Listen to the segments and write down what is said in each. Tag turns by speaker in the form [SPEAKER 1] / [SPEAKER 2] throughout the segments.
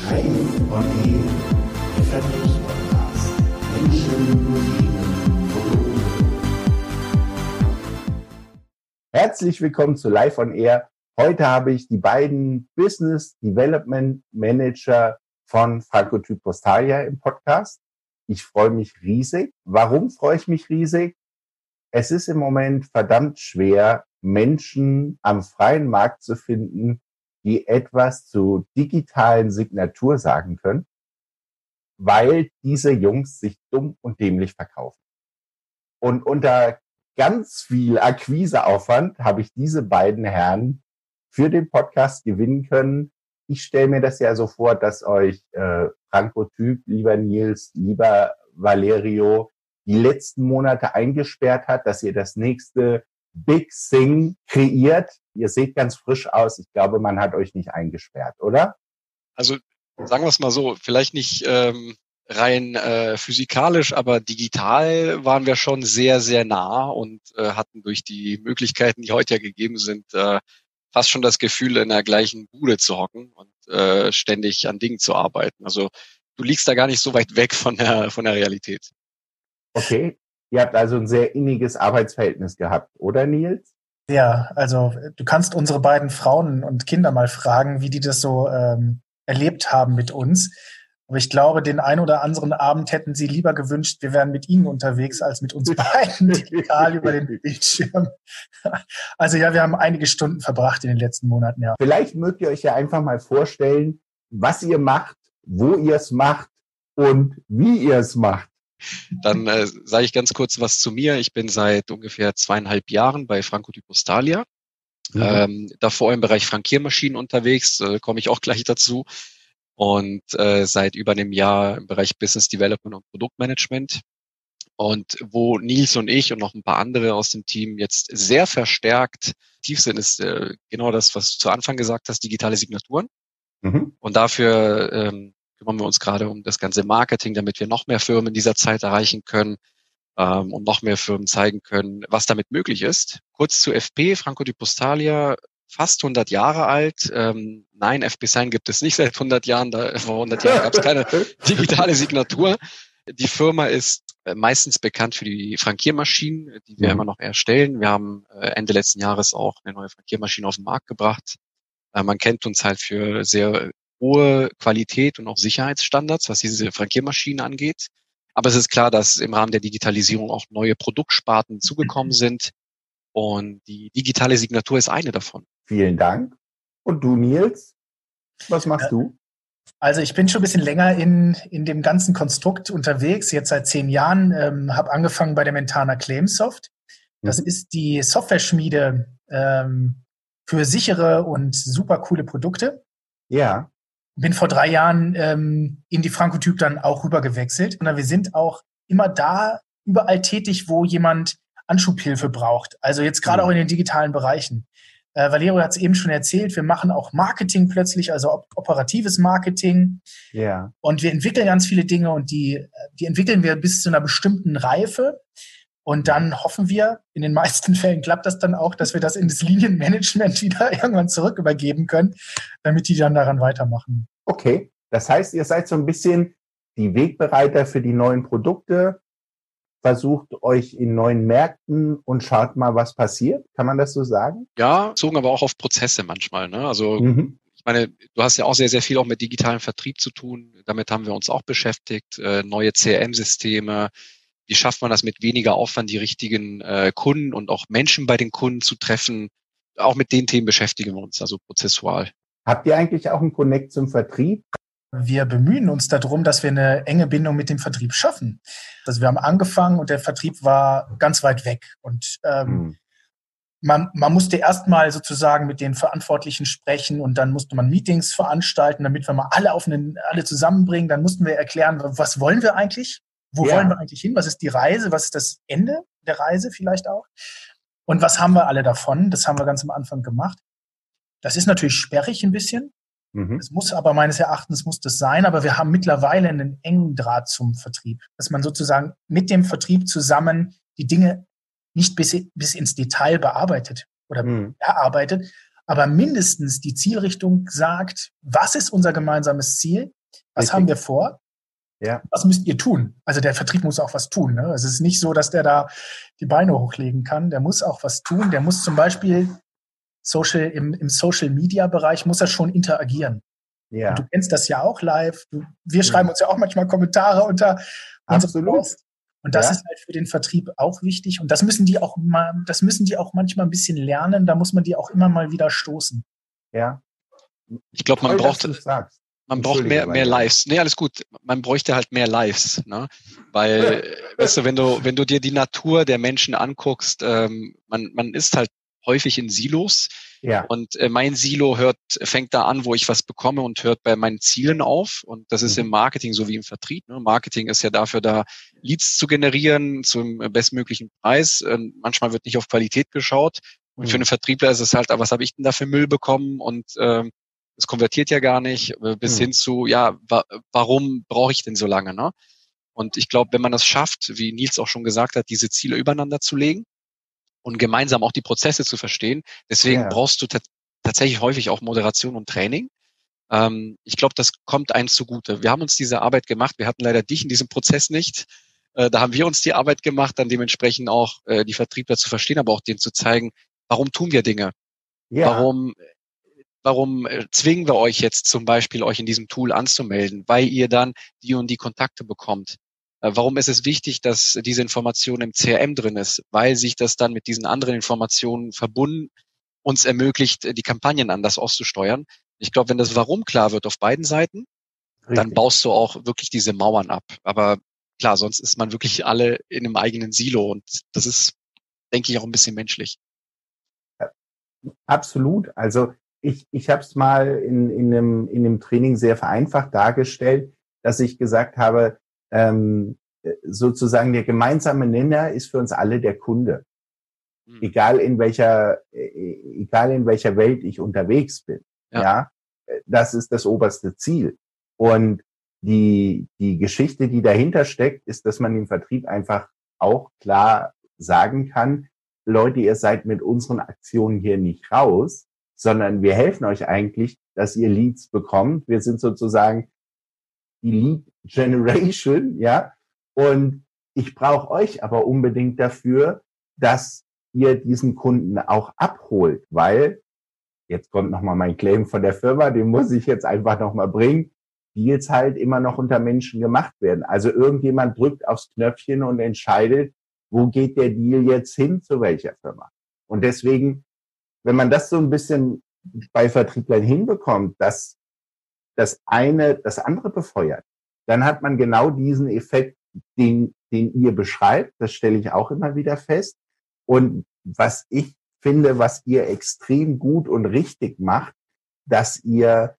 [SPEAKER 1] Live on Air, der Vertriebspodcast. Menschen, Themen, Produkte. Herzlich willkommen zu Live on Air. Heute habe ich die beiden Business Development Manager von Francotyp Postalia im Podcast. Ich freue mich riesig. Warum freue ich mich riesig? Es ist im Moment verdammt schwer, Menschen am freien Markt zu finden, die etwas zu digitalen Signatur sagen können, weil diese Jungs sich dumm und dämlich verkaufen. Und unter ganz viel Akquiseaufwand habe ich diese beiden Herren für den Podcast gewinnen können. Ich stelle mir das ja so vor, dass euch Francotyp, lieber Nils, lieber Valerio, die letzten Monate eingesperrt hat, dass ihr das nächste Big Thing kreiert. Ihr seht ganz frisch aus. Ich glaube, man hat euch nicht eingesperrt, oder?
[SPEAKER 2] Also sagen wir es mal so, vielleicht nicht rein physikalisch, aber digital waren wir schon sehr, sehr nah und hatten durch die Möglichkeiten, die heute ja gegeben sind, fast schon das Gefühl, in der gleichen Bude zu hocken und ständig an Dingen zu arbeiten. Also du liegst da gar nicht so weit weg von der Realität.
[SPEAKER 1] Okay. Ihr habt also ein sehr inniges Arbeitsverhältnis gehabt, oder Nils?
[SPEAKER 3] Ja, also du kannst unsere beiden Frauen und Kinder mal fragen, wie die das so erlebt haben mit uns. Aber ich glaube, den einen oder anderen Abend hätten sie lieber gewünscht, wir wären mit ihnen unterwegs, als mit uns beiden digital über den Bildschirm. Also ja, wir haben einige Stunden verbracht in den letzten Monaten, ja.
[SPEAKER 1] Vielleicht mögt ihr euch ja einfach mal vorstellen, was ihr macht, wo ihr es macht und wie ihr es macht.
[SPEAKER 2] Dann sage ich ganz kurz was zu mir. Ich bin seit ungefähr 2,5 Jahren bei Francotyp Postalia. Davor im Bereich Frankiermaschinen unterwegs, komme ich auch gleich dazu. Und seit über einem Jahr im Bereich Business Development und Produktmanagement. Und wo Nils und ich und noch ein paar andere aus dem Team jetzt sehr verstärkt aktiv sind, ist genau das, was du zu Anfang gesagt hast, digitale Signaturen. Und dafür kümmern wir uns gerade um das ganze Marketing, damit wir noch mehr Firmen in dieser Zeit erreichen können und noch mehr Firmen zeigen können, was damit möglich ist. Kurz zu FP, Francotyp Postalia, fast 100 Jahre alt. Nein, FP Sign gibt es nicht seit 100 Jahren. Vor 100 Jahren gab es keine digitale Signatur. Die Firma ist meistens bekannt für die Frankiermaschinen, die wir immer noch erstellen. Wir haben Ende letzten Jahres auch eine neue Frankiermaschine auf den Markt gebracht. Man kennt uns halt für sehr hohe Qualität und auch Sicherheitsstandards, was diese Frankiermaschinen angeht. Aber es ist klar, dass im Rahmen der Digitalisierung auch neue Produktsparten zugekommen sind. Und die digitale Signatur ist eine davon.
[SPEAKER 1] Vielen Dank. Und du, Nils? Was machst du?
[SPEAKER 3] Also ich bin schon ein bisschen länger in dem ganzen Konstrukt unterwegs, jetzt seit 10 Jahren, habe angefangen bei der Mentana Claimsoft. Das ist die Software-Schmiede für sichere und super coole Produkte.
[SPEAKER 1] Ja.
[SPEAKER 3] Bin vor 3 Jahren in die Francotyp dann auch rüber gewechselt. Und wir sind auch immer da überall tätig, wo jemand Anschubhilfe braucht. Also jetzt gerade auch in den digitalen Bereichen. Valerio hat es eben schon erzählt, wir machen auch Marketing plötzlich, also operatives Marketing.
[SPEAKER 1] Ja.
[SPEAKER 3] Und wir entwickeln ganz viele Dinge und die entwickeln wir bis zu einer bestimmten Reife. Und dann hoffen wir, in den meisten Fällen klappt das dann auch, dass wir das in das Linienmanagement wieder irgendwann zurück übergeben können, damit die dann daran weitermachen.
[SPEAKER 1] Okay, das heißt, ihr seid so ein bisschen die Wegbereiter für die neuen Produkte, versucht euch in neuen Märkten und schaut mal, was passiert. Kann man das so sagen?
[SPEAKER 2] Ja, bezogen aber auch auf Prozesse manchmal. Ne? Also ich meine, du hast ja auch sehr, sehr viel auch mit digitalem Vertrieb zu tun. Damit haben wir uns auch beschäftigt. Neue CRM-Systeme. Wie schafft man das mit weniger Aufwand, die richtigen Kunden und auch Menschen bei den Kunden zu treffen? Auch mit den Themen beschäftigen wir uns, also prozessual.
[SPEAKER 1] Habt ihr eigentlich auch einen Connect zum Vertrieb?
[SPEAKER 3] Wir bemühen uns darum, dass wir eine enge Bindung mit dem Vertrieb schaffen. Also wir haben angefangen und der Vertrieb war ganz weit weg. Und man musste erstmal sozusagen mit den Verantwortlichen sprechen und dann musste man Meetings veranstalten, damit wir mal alle zusammenbringen. Dann mussten wir erklären, was wollen wir eigentlich? Wo wollen wir eigentlich hin? Was ist die Reise? Was ist das Ende der Reise vielleicht auch? Und was haben wir alle davon? Das haben wir ganz am Anfang gemacht. Das ist natürlich sperrig ein bisschen. Es muss aber meines Erachtens muss das sein. Aber wir haben mittlerweile einen engen Draht zum Vertrieb, dass man sozusagen mit dem Vertrieb zusammen die Dinge nicht bis ins Detail bearbeitet oder erarbeitet, aber mindestens die Zielrichtung sagt, was ist unser gemeinsames Ziel Was haben wir vor?
[SPEAKER 1] Ja.
[SPEAKER 3] Was müsst ihr tun? Also der Vertrieb muss auch was tun. Ne? Es ist nicht so, dass der da die Beine hochlegen kann. Der muss auch was tun. Der muss zum Beispiel im Social-Media-Bereich muss er schon interagieren.
[SPEAKER 1] Ja.
[SPEAKER 3] Und du kennst das ja auch live. Wir schreiben uns ja auch manchmal Kommentare unter unsere Posts. Und das ist halt für den Vertrieb auch wichtig. Und das müssen die auch manchmal ein bisschen lernen. Da muss man die auch immer mal wieder stoßen.
[SPEAKER 1] Ja.
[SPEAKER 2] Ich glaube, man braucht mehr Lives. Nee, alles gut. Man bräuchte halt mehr Lives, ne? Weil, weißt du, wenn du dir die Natur der Menschen anguckst, man ist halt häufig in Silos.
[SPEAKER 1] Ja.
[SPEAKER 2] Und mein Silo fängt da an, wo ich was bekomme und hört bei meinen Zielen auf. Und das ist im Marketing so wie im Vertrieb. Ne? Marketing ist ja dafür da, Leads zu generieren zum bestmöglichen Preis. Manchmal wird nicht auf Qualität geschaut. Und für einen Vertriebler ist es halt, was habe ich denn da für Müll bekommen? Und es konvertiert ja gar nicht, bis hin zu, warum brauche ich denn so lange? Ne? Und ich glaube, wenn man das schafft, wie Nils auch schon gesagt hat, diese Ziele übereinander zu legen, und gemeinsam auch die Prozesse zu verstehen. Deswegen brauchst du tatsächlich häufig auch Moderation und Training. Ich glaube, das kommt eins zugute. Wir haben uns diese Arbeit gemacht. Wir hatten leider dich in diesem Prozess nicht. Da haben wir uns die Arbeit gemacht, dann dementsprechend auch die Vertriebler zu verstehen, aber auch denen zu zeigen, warum tun wir Dinge? Ja. Warum zwingen wir euch jetzt zum Beispiel, euch in diesem Tool anzumelden? Weil ihr dann die und die Kontakte bekommt. Warum ist es wichtig, dass diese Information im CRM drin ist? Weil sich das dann mit diesen anderen Informationen verbunden uns ermöglicht, die Kampagnen anders auszusteuern. Ich glaube, wenn das Warum klar wird auf beiden Seiten, dann baust du auch wirklich diese Mauern ab. Aber klar, sonst ist man wirklich alle in einem eigenen Silo und das ist, denke ich, auch ein bisschen menschlich.
[SPEAKER 1] Absolut. Also ich habe es mal in einem Training sehr vereinfacht dargestellt, dass ich gesagt habe, sozusagen der gemeinsame Nenner ist für uns alle der Kunde. Egal in welcher Welt ich unterwegs bin. Ja. Das ist das oberste Ziel. Und die Geschichte, die dahinter steckt, ist, dass man im Vertrieb einfach auch klar sagen kann, Leute, ihr seid mit unseren Aktionen hier nicht raus, sondern wir helfen euch eigentlich, dass ihr Leads bekommt. Wir sind sozusagen die Lead Generation, ja. Und ich brauche euch aber unbedingt dafür, dass ihr diesen Kunden auch abholt, weil, jetzt kommt nochmal mein Claim von der Firma, den muss ich jetzt einfach nochmal bringen, Deals halt immer noch unter Menschen gemacht werden. Also irgendjemand drückt aufs Knöpfchen und entscheidet, wo geht der Deal jetzt hin, zu welcher Firma. Und deswegen, wenn man das so ein bisschen bei Vertrieblern hinbekommt, dass das eine das andere befeuert, dann hat man genau diesen Effekt, den ihr beschreibt. Das stelle ich auch immer wieder fest. Und was ich finde, was ihr extrem gut und richtig macht, dass ihr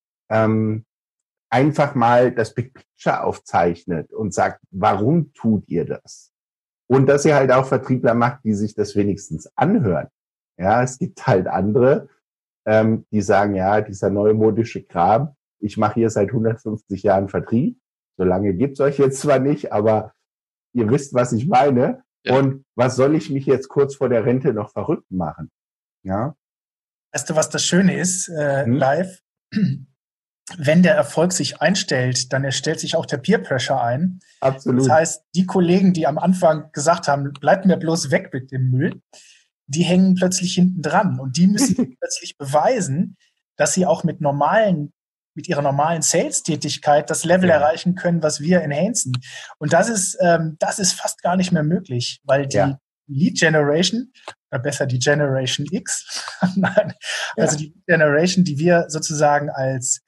[SPEAKER 1] einfach mal das Big Picture aufzeichnet und sagt, warum tut ihr das? Und dass ihr halt auch Vertriebler macht, die sich das wenigstens anhören. Ja, es gibt halt andere, die sagen, ja, dieser neumodische Kram, ich mache hier seit 150 Jahren Vertrieb. So lange gibt's euch jetzt zwar nicht, aber ihr wisst, was ich meine. Ja. Und was soll ich mich jetzt kurz vor der Rente noch verrückt machen? Ja.
[SPEAKER 3] Weißt du, was das Schöne ist, live? Wenn der Erfolg sich einstellt, dann stellt sich auch der Peer Pressure ein.
[SPEAKER 1] Absolut.
[SPEAKER 3] Das heißt, die Kollegen, die am Anfang gesagt haben, bleibt mir bloß weg mit dem Müll, die hängen plötzlich hinten dran und die müssen plötzlich beweisen, dass sie auch mit ihrer normalen Sales-Tätigkeit das Level erreichen können, was wir enhancen. Und das ist fast gar nicht mehr möglich, weil die Lead Generation, oder besser die Generation X, also die Generation, die wir sozusagen als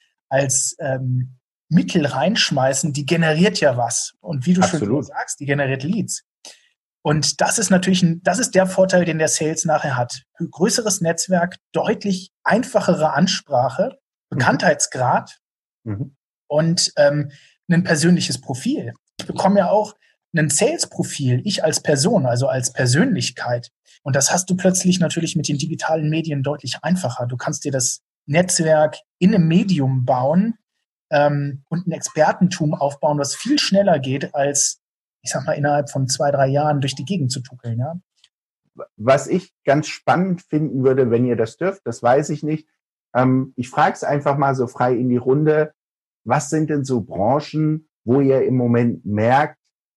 [SPEAKER 3] Mittel reinschmeißen, die generiert ja was. Und wie du schon sagst, die generiert Leads. Und das ist natürlich das ist der Vorteil, den der Sales nachher hat. Größeres Netzwerk, deutlich einfachere Ansprache, Bekanntheitsgrad und ein persönliches Profil. Ich bekomme ja auch ein Sales-Profil, ich als Person, also als Persönlichkeit. Und das hast du plötzlich natürlich mit den digitalen Medien deutlich einfacher. Du kannst dir das Netzwerk in einem Medium bauen und ein Expertentum aufbauen, was viel schneller geht, als, ich sag mal, innerhalb von 2-3 Jahren durch die Gegend zu tuckeln. Ja?
[SPEAKER 1] Was ich ganz spannend finden würde, wenn ihr das dürft, das weiß ich nicht. Ich frage es einfach mal so frei in die Runde. was sind denn so Branchen, wo ihr im Moment merkt,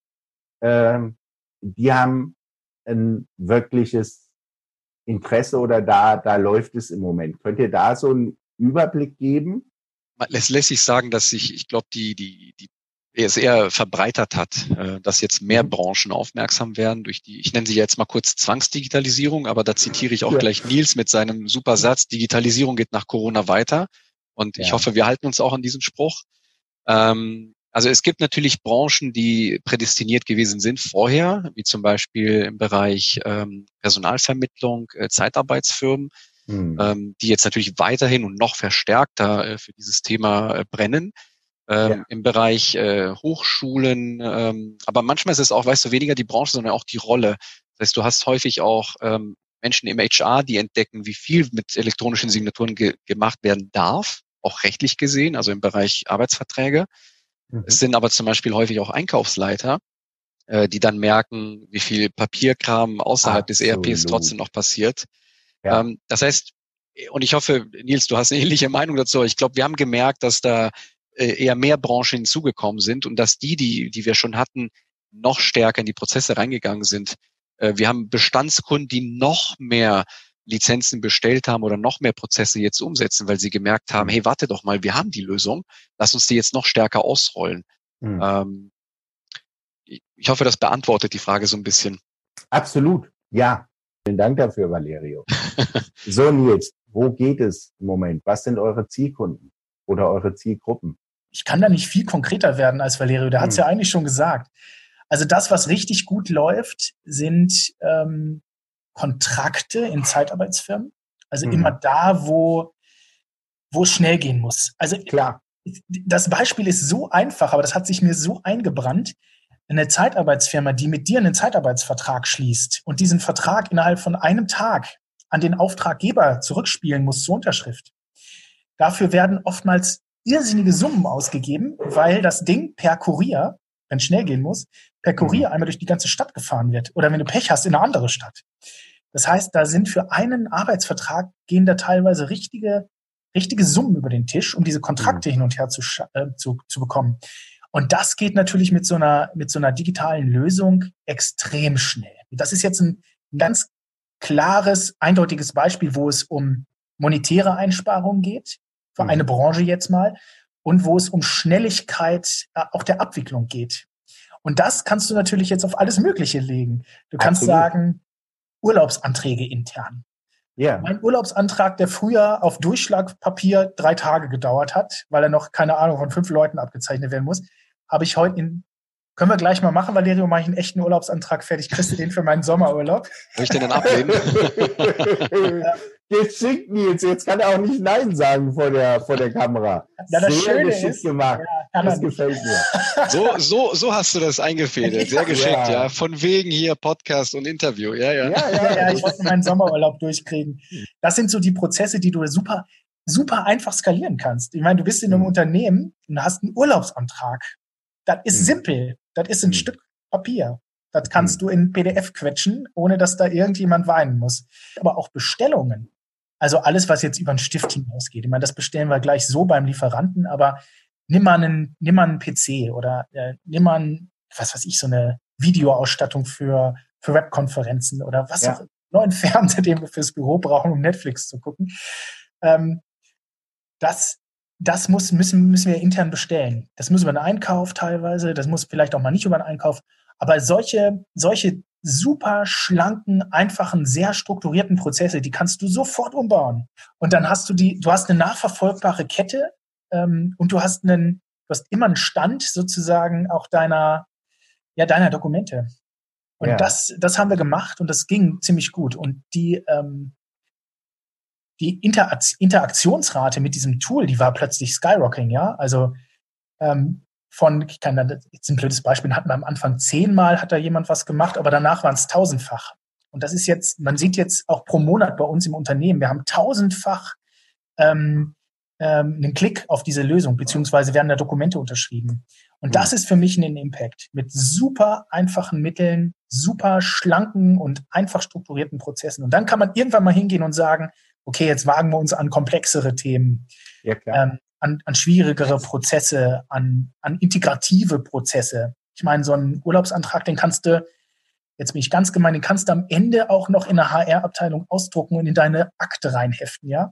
[SPEAKER 1] die haben ein wirkliches Interesse oder da läuft es im Moment? Könnt ihr da so einen Überblick geben?
[SPEAKER 2] Es lässt sich sagen, dass ich glaube, die es eher verbreitert hat, dass jetzt mehr Branchen aufmerksam werden durch die, ich nenne sie jetzt mal kurz Zwangsdigitalisierung, aber da zitiere ich auch gleich Nils mit seinem super Satz, Digitalisierung geht nach Corona weiter. Und ich hoffe, wir halten uns auch an diesen Spruch. Also es gibt natürlich Branchen, die prädestiniert gewesen sind vorher, wie zum Beispiel im Bereich Personalvermittlung, Zeitarbeitsfirmen, die jetzt natürlich weiterhin und noch verstärkter für dieses Thema brennen. Im Bereich Hochschulen, aber manchmal ist es auch, weißt du, weniger die Branche, sondern auch die Rolle. Das heißt, du hast häufig auch Menschen im HR, die entdecken, wie viel mit elektronischen Signaturen gemacht werden darf, auch rechtlich gesehen, also im Bereich Arbeitsverträge. Es sind aber zum Beispiel häufig auch Einkaufsleiter, die dann merken, wie viel Papierkram außerhalb des ERPs trotzdem noch passiert. Ja. Das heißt, und ich hoffe, Nils, du hast eine ähnliche Meinung dazu, ich glaube, wir haben gemerkt, dass da eher mehr Branchen hinzugekommen sind und dass die wir schon hatten, noch stärker in die Prozesse reingegangen sind. Wir haben Bestandskunden, die noch mehr Lizenzen bestellt haben oder noch mehr Prozesse jetzt umsetzen, weil sie gemerkt haben, hey, warte doch mal, wir haben die Lösung, lass uns die jetzt noch stärker ausrollen. Ich hoffe, das beantwortet die Frage so ein bisschen.
[SPEAKER 1] Absolut, ja. Vielen Dank dafür, Valerio. So, Nils, wo geht es im Moment? Was sind eure Zielkunden oder eure Zielgruppen?
[SPEAKER 3] Ich kann da nicht viel konkreter werden als Valerio, der hat es ja eigentlich schon gesagt. Also das, was richtig gut läuft, sind Kontrakte in Zeitarbeitsfirmen. Also immer da, wo es schnell gehen muss. Also klar, das Beispiel ist so einfach, aber das hat sich mir so eingebrannt. Eine Zeitarbeitsfirma, die mit dir einen Zeitarbeitsvertrag schließt und diesen Vertrag innerhalb von einem Tag an den Auftraggeber zurückspielen muss zur Unterschrift. Dafür werden oftmals irrsinnige Summen ausgegeben, weil das Ding per Kurier, wenn es schnell gehen muss, per Kurier einmal durch die ganze Stadt gefahren wird. Oder wenn du Pech hast, in eine andere Stadt. Das heißt, da sind für einen Arbeitsvertrag gehen da teilweise richtige Summen über den Tisch, um diese Kontrakte hin und her zu bekommen. Und das geht natürlich mit so einer digitalen Lösung extrem schnell. Das ist jetzt ein ganz klares, eindeutiges Beispiel, wo es um monetäre Einsparungen geht, für eine Branche jetzt mal, und wo es um Schnelligkeit auch der Abwicklung geht. Und das kannst du natürlich jetzt auf alles Mögliche legen. Du kannst sagen, Urlaubsanträge intern. Ja. Mein Urlaubsantrag, der früher auf Durchschlagpapier 3 Tage gedauert hat, weil er noch, keine Ahnung, von 5 Leuten abgezeichnet werden muss, habe ich heute können wir gleich mal machen, Valerio, mache ich einen echten Urlaubsantrag fertig. Kriegst du den für meinen Sommerurlaub?
[SPEAKER 2] Soll ich den dann ablehnen?
[SPEAKER 1] Geschickt, Nils. Jetzt kann er auch nicht Nein sagen vor der Kamera.
[SPEAKER 3] Ja, das Schöne ist,
[SPEAKER 1] gemacht. Ja, das gefällt mir.
[SPEAKER 2] So hast du das eingefädelt. Sehr geschickt, ja. Von wegen hier Podcast und Interview. Ja,
[SPEAKER 3] ich wollte meinen Sommerurlaub durchkriegen. Das sind so die Prozesse, die du super, super einfach skalieren kannst. Ich meine, du bist in einem Unternehmen und hast einen Urlaubsantrag. Das ist simpel. Das ist ein Stück Papier. Das kannst du in PDF quetschen, ohne dass da irgendjemand weinen muss. Aber auch Bestellungen. Also alles, was jetzt über einen Stift hinausgeht. Ich meine, das bestellen wir gleich so beim Lieferanten, aber nimm mal einen PC oder nimm mal so eine Videoausstattung für Webkonferenzen oder was auch, neuen Fernseher, den wir fürs Büro brauchen, um Netflix zu gucken. Das müssen wir intern bestellen. Das muss über den Einkauf teilweise, das muss vielleicht auch mal nicht über den Einkauf. Aber solche super schlanken, einfachen, sehr strukturierten Prozesse, die kannst du sofort umbauen. Und dann hast du hast eine nachverfolgbare Kette und du hast immer einen Stand sozusagen auch deiner Dokumente. Und das haben wir gemacht und das ging ziemlich gut. Und die Interaktionsrate mit diesem Tool, die war plötzlich skyrocketing, ja. Also jetzt ein blödes Beispiel, hatten wir am Anfang 10-mal hat da jemand was gemacht, aber danach waren es 1000-fach. Und das ist jetzt, man sieht jetzt auch pro Monat bei uns im Unternehmen, wir haben 1000-fach einen Klick auf diese Lösung, beziehungsweise werden da Dokumente unterschrieben. Und das ist für mich ein Impact mit super einfachen Mitteln, super schlanken und einfach strukturierten Prozessen. Und dann kann man irgendwann mal hingehen und sagen, okay, jetzt wagen wir uns an komplexere Themen, an schwierigere Prozesse, an integrative Prozesse. Ich meine, so einen Urlaubsantrag, den kannst du, jetzt bin ich ganz gemein, den kannst du am Ende auch noch in der HR-Abteilung ausdrucken und in deine Akte reinheften, ja.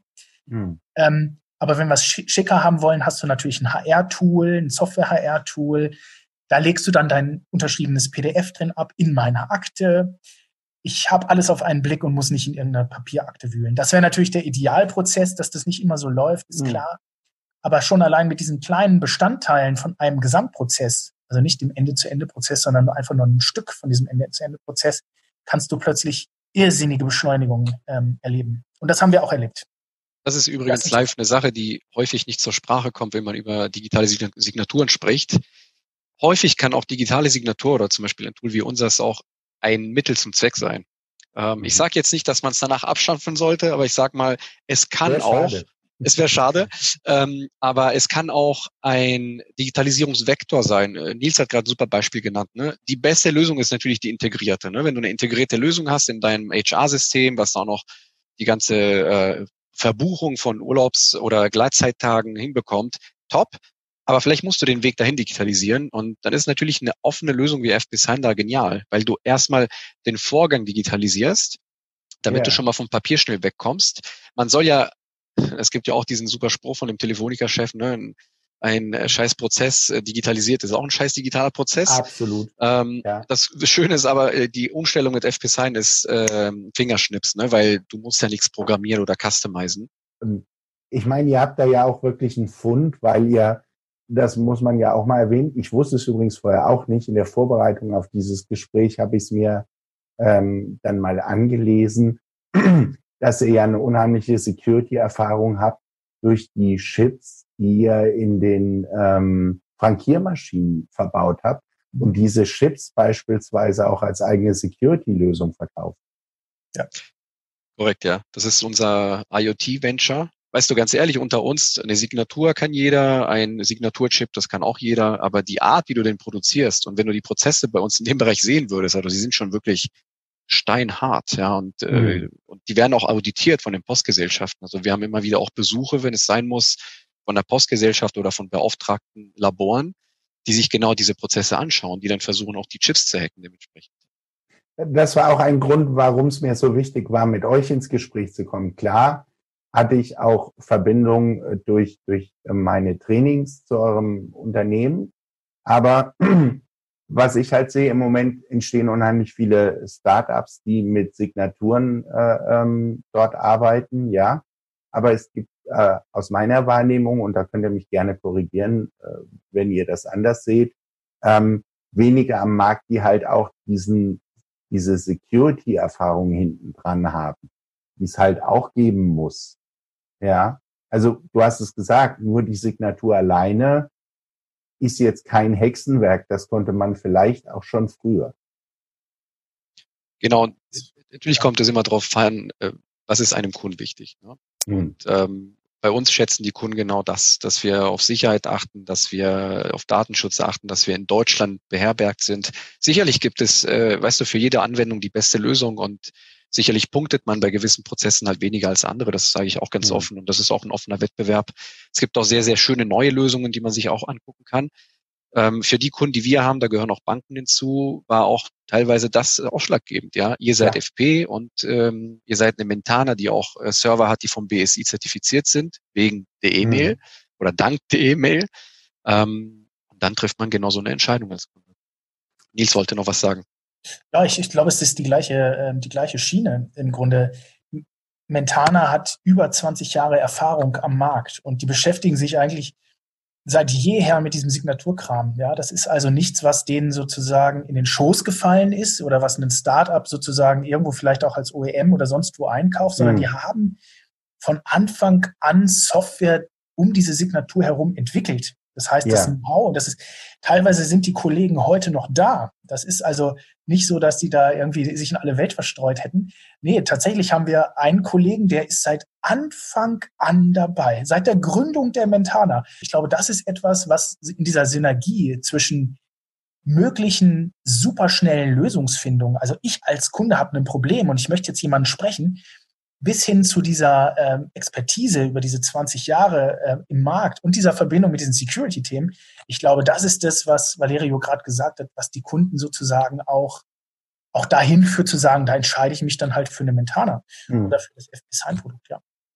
[SPEAKER 3] Aber wenn wir es schicker haben wollen, hast du natürlich ein HR-Tool, ein Software-HR-Tool. Da legst du dann dein unterschriebenes PDF drin ab in meiner Akte. Ich habe alles auf einen Blick und muss nicht in irgendeiner Papierakte wühlen. Das wäre natürlich der Idealprozess, dass das nicht immer so läuft, ist klar. Aber schon allein mit diesen kleinen Bestandteilen von einem Gesamtprozess, also nicht dem Ende-zu-Ende-Prozess, sondern einfach nur ein Stück von diesem Ende-zu-Ende-Prozess, kannst du plötzlich irrsinnige Beschleunigungen erleben. Und das haben wir auch erlebt.
[SPEAKER 2] Das ist übrigens live eine Sache, die häufig nicht zur Sprache kommt, wenn man über digitale Signaturen spricht. Häufig kann auch digitale Signatur oder zum Beispiel ein Tool wie unseres auch ein Mittel zum Zweck sein. Ich sage jetzt nicht, dass man es danach abstampfen sollte, aber ich sage mal, es kann auch, es wäre schade, aber es kann auch ein Digitalisierungsvektor sein. Nils hat gerade ein super Beispiel genannt. Ne? Die beste Lösung ist natürlich die integrierte. Ne? Wenn du eine integrierte Lösung hast in deinem HR-System, was auch noch die ganze Verbuchung von Urlaubs- oder Gleitzeittagen hinbekommt, top. Aber vielleicht musst du den Weg dahin digitalisieren und dann ist natürlich eine offene Lösung wie FP-Sign da genial, weil du erstmal den Vorgang digitalisierst, damit du schon mal vom Papier schnell wegkommst. Man soll ja, es gibt ja auch diesen super Spruch von dem Telefonica-Chef, ne, ein scheiß Prozess digitalisiert ist auch ein scheiß digitaler Prozess.
[SPEAKER 1] Absolut.
[SPEAKER 2] Das Schöne ist aber, die Umstellung mit FP-Sign ist Fingerschnips, ne, weil du musst ja nichts programmieren oder customizen.
[SPEAKER 1] Ich meine, ihr habt da ja auch wirklich einen Fund, weil ihr, das muss man ja auch mal erwähnen, ich wusste es übrigens vorher auch nicht, in der Vorbereitung auf dieses Gespräch habe ich es mir dann mal angelesen, dass ihr ja eine unheimliche Security-Erfahrung habt durch die Chips, die ihr in den Frankiermaschinen verbaut habt und diese Chips beispielsweise auch als eigene Security-Lösung verkauft.
[SPEAKER 2] Ja, korrekt, ja. Das ist unser IoT-Venture. Weißt du, ganz ehrlich, unter uns, eine Signatur kann jeder, ein Signaturchip, das kann auch jeder, aber die Art, wie du den produzierst und wenn du die Prozesse bei uns in dem Bereich sehen würdest, also die sind schon wirklich steinhart, ja, und die werden auch auditiert von den Postgesellschaften. Also wir haben immer wieder auch Besuche, wenn es sein muss, von der Postgesellschaft oder von beauftragten Laboren, die sich genau diese Prozesse anschauen, die dann versuchen, auch die Chips zu hacken dementsprechend.
[SPEAKER 1] Das war auch ein Grund, warum es mir so wichtig war, mit euch ins Gespräch zu kommen. Klar hatte ich auch Verbindungen durch meine Trainings zu eurem Unternehmen, aber was ich halt sehe, im Moment entstehen unheimlich viele Startups, die mit Signaturen dort arbeiten, ja. Aber es gibt aus meiner Wahrnehmung, und da könnt ihr mich gerne korrigieren, wenn ihr das anders seht, wenige am Markt, die halt auch diese Security-Erfahrung hinten dran haben, die es halt auch geben muss. Ja, also du hast es gesagt, nur die Signatur alleine ist jetzt kein Hexenwerk. Das konnte man vielleicht auch schon früher.
[SPEAKER 2] Genau. Natürlich kommt es immer darauf an, was ist einem Kunden wichtig. Ne? Und bei uns schätzen die Kunden genau das, dass wir auf Sicherheit achten, dass wir auf Datenschutz achten, dass wir in Deutschland beherbergt sind. Sicherlich gibt es, weißt du, für jede Anwendung die beste Lösung und sicherlich punktet man bei gewissen Prozessen halt weniger als andere. Das sage ich auch ganz offen und das ist auch ein offener Wettbewerb. Es gibt auch sehr, sehr schöne neue Lösungen, die man sich auch angucken kann. Für die Kunden, die wir haben, da gehören auch Banken hinzu, war auch teilweise das ausschlaggebend. Ja, ihr seid FP und ihr seid eine Mentana, die auch Server hat, die vom BSI zertifiziert sind, wegen der E-Mail oder dank der E-Mail. Und dann trifft man genau so eine Entscheidung als Kunde. Nils wollte noch was sagen.
[SPEAKER 3] Ja, ich glaube, es ist die gleiche Schiene im Grunde. Mentana hat über 20 Jahre Erfahrung am Markt und die beschäftigen sich eigentlich seit jeher mit diesem Signaturkram. Ja, das ist also nichts, was denen sozusagen in den Schoß gefallen ist oder was ein Startup sozusagen irgendwo vielleicht auch als OEM oder sonst wo einkauft, sondern die haben von Anfang an Software um diese Signatur herum entwickelt. Das heißt, das Know-how, und das ist, teilweise sind die Kollegen heute noch da. Das ist also nicht so, dass die da irgendwie sich in alle Welt verstreut hätten. Nee, tatsächlich haben wir einen Kollegen, der ist seit Anfang an dabei, seit der Gründung der Mentana. Ich glaube, das ist etwas, was in dieser Synergie zwischen möglichen superschnellen Lösungsfindungen, also ich als Kunde habe ein Problem und ich möchte jetzt jemanden sprechen, bis hin zu dieser Expertise über diese 20 Jahre im Markt und dieser Verbindung mit diesen Security-Themen, ich glaube, das ist das, was Valerio gerade gesagt hat, was die Kunden sozusagen auch dahin führt zu sagen, da entscheide ich mich dann halt für eine Mentana oder für das FP Sign-Produkt, ja.